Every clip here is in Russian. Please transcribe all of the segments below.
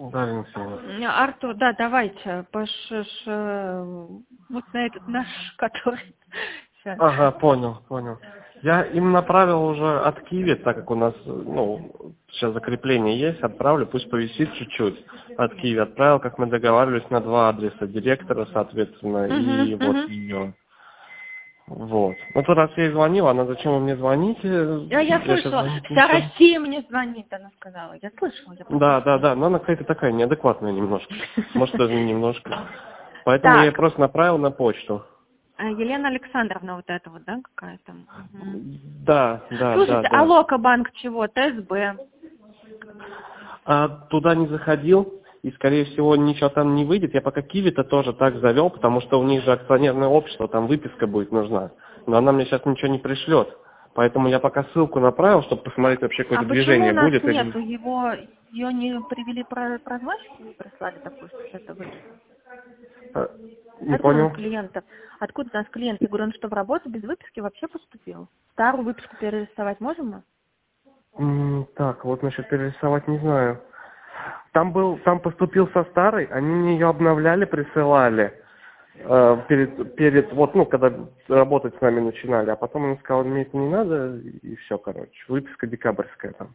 Да, Александр. Артур, да, давайте, вот на этот наш, который сейчас. Ага, понял. Я им направил уже от Киви, так как у нас, сейчас закрепление есть, отправлю, пусть повисит чуть-чуть. От Киви отправил, как мы договаривались, на 2 адреса директора, соответственно, и вот ее. Вот. Ну, тот раз я ей звонил, она зачем вы мне звоните? Я Я сейчас слышала, звонить вся ничего. Россия мне звонит, она сказала. Я слышала, я Да, но она какая-то такая неадекватная немножко. Может, даже не немножко. Поэтому я ей Так, просто направил на почту. Елена Александровна вот эта вот, да, какая-то? Да. Слушайте, а Локобанк чего? ТСБ? А туда не заходил, и, скорее всего, ничего там не выйдет. Я пока Киви-то тоже так завел, потому что у них же акционерное общество, там выписка будет нужна. Но она мне сейчас ничего не пришлет. Поэтому я пока ссылку направил, чтобы посмотреть вообще какое-то Почему у движение нас будет. нету его, ее не привели прозвонщики, не прислали такую, что это выписка? Не Откуда у понял. нас клиентов? Откуда у нас клиент? Я говорю, он что, в работу без выписки вообще поступил? Старую выписку перерисовать можем мы? Так, вот насчет перерисовать не знаю. Там поступил со старой, они мне ее обновляли, присылали. Когда работать с нами начинали, а потом он сказал, мне это не надо, и все, короче. Выписка декабрьская там.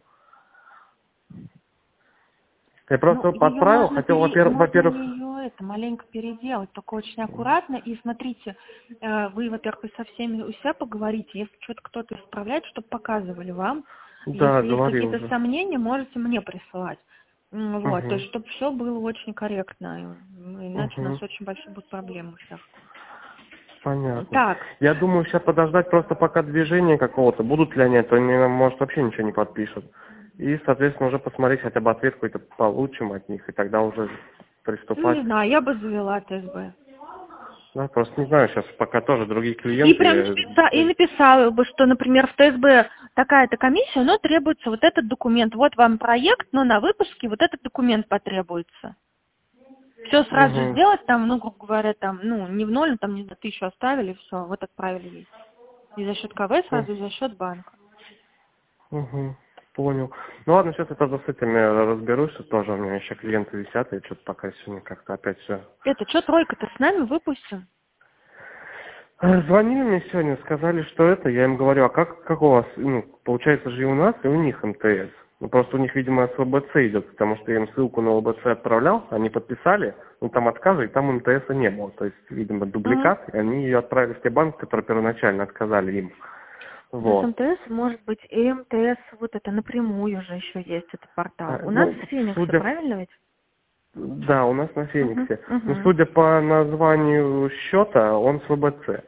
Я просто Ее подправил, можно, хотел, во-первых... ее маленько переделать, только очень аккуратно. И смотрите, вы, во-первых, со всеми у себя поговорите, если что-то кто-то исправляет, чтобы показывали вам. Да, Если есть говорил какие-то уже. сомнения, можете мне присылать. Вот, то Угу. есть, чтобы все было очень корректно, иначе у нас Угу. очень большие будут проблемы у всех. Понятно. Так, Я думаю, сейчас подождать просто пока движения какого-то. Будут ли они, то они нам, может, вообще ничего не подпишут. И, соответственно, уже посмотреть, хотя бы ответ какой-то получим от них, и тогда уже приступать. не знаю, я бы завела ТСБ. Да, просто не знаю, сейчас пока тоже другие И прям клиенты. написала бы, что, например, в ТСБ такая-то комиссия, но требуется вот этот документ. Вот вам проект, но на выпуске вот этот документ потребуется. Все сразу же Угу. сделать, там, грубо говоря, там, не в ноль, там, не знаю, 1000 оставили, все, вот отправили ей. И за счет КВ сразу, и за счет банка. Угу. Понял. Ну ладно, сейчас я тогда с этими разберусь, что тоже у меня еще клиенты висят, и что-то пока сегодня как-то опять все. Это что, тройка-то с нами выпустим? Звонили мне сегодня, сказали, что это, я им говорю, а как у вас, получается же и у нас, и у них МТС. Ну, просто у них, видимо, с ЛБЦ идет, потому что я им ссылку на ЛБЦ отправлял, они подписали, там отказы, и там МТСа не было. То есть, видимо, дубликат, и они ее отправили в те банки, которые первоначально отказали им. У нас Вот. МТС может быть и МТС вот это напрямую же еще есть, этот портал. У нас с Феникса, правильно ведь? Да, у нас на Фениксе. Но Угу. судя по названию счета, он с ВБЦ.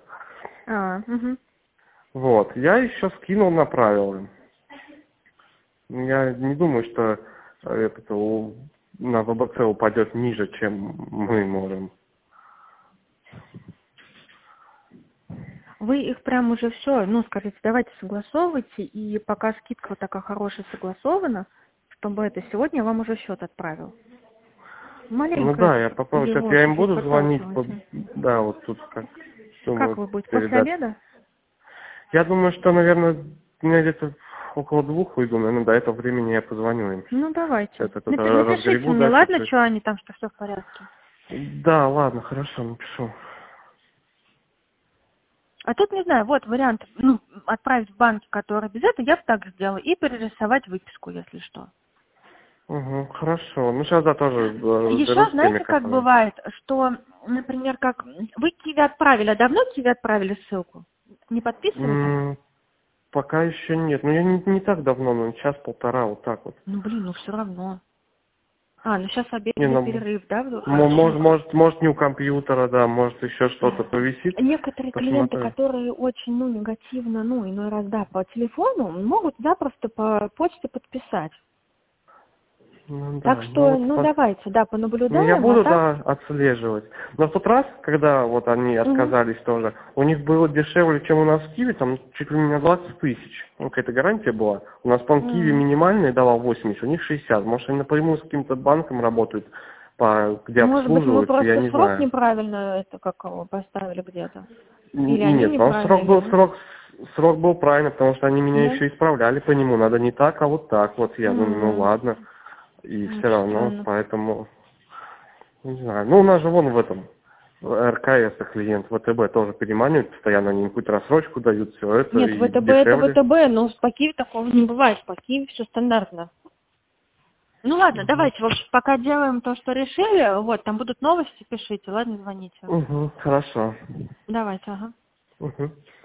Вот. Я еще скинул, направил им. Я не думаю, что на ВБЦ упадет ниже, чем мы можем. Вы их прям уже все, скажите, давайте согласовывайте, и пока скидка вот такая хорошая согласована, чтобы это сегодня я вам уже счет отправил. Ну Маленько да, я попробую. Сейчас его я им чуть-чуть буду звонить. подталкивайте. Да, вот тут как Как думаю вы будете? После передать. обеда? Я думаю, что, наверное, у меня где-то около 2 выйду, наверное, до этого времени я позвоню им. Давайте. Сейчас я тут Напишите разгребу мне, дальше. ладно, что они там, что все в порядке. Да, ладно, хорошо, напишу. А тут, не знаю, вот вариант, отправить в банки, которые без этого, я бы так сделала, и перерисовать выписку, если что. Угу, хорошо. Ну, сейчас, да, тоже Еще, разберусь с теми, знаете, как которые... бывает, что, например, как вы Киви отправили, а давно Киви отправили ссылку? Не подписывали? Пока еще нет. Ну, я не так давно, час-полтора, вот так вот. Все равно. Сейчас Не, обеденный ну, перерыв, да? Хорошо. может, не у компьютера, да, может, еще что-то повисит. Некоторые клиенты, Посмотрю. которые очень, негативно, иной раз, да, по телефону, могут запросто по почте подписать. Ну, Так да, что, вот давайте, да, я понаблюдаем, а буду, так... да, отслеживать. Но в тот раз, когда вот они Мгм. отказались тоже, у них было дешевле, чем у нас в Киеве, там чуть ли не на 20 тысяч. Какая-то гарантия была. У нас, по-моему, в Киеве минимальная давал 80, у них 60. Может, они напрямую с каким-то банком работают, где Может быть, мы обслуживаются, я просто не срок знаю. неправильно поставили где-то? Или они Нет, по-моему, неправильно, или вы? срок был правильно, потому что они меня Да? еще исправляли по нему. Надо не так, а вот так вот. Я думаю, ну ладно. И Ну, все равно, странно. поэтому, не знаю. Ну, у нас же вон в этом, в РКС клиент ВТБ тоже переманивает постоянно, они какую-то рассрочку дают, все это, Нет, и ВТБ это дешевле. ВТБ, но по Киеву такого не бывает. По Киеву все стандартно. Ну ладно, Угу. давайте, в общем, пока делаем то, что решили. Вот, там будут новости, пишите, ладно, звоните. Угу, хорошо. Давайте, ага. Угу.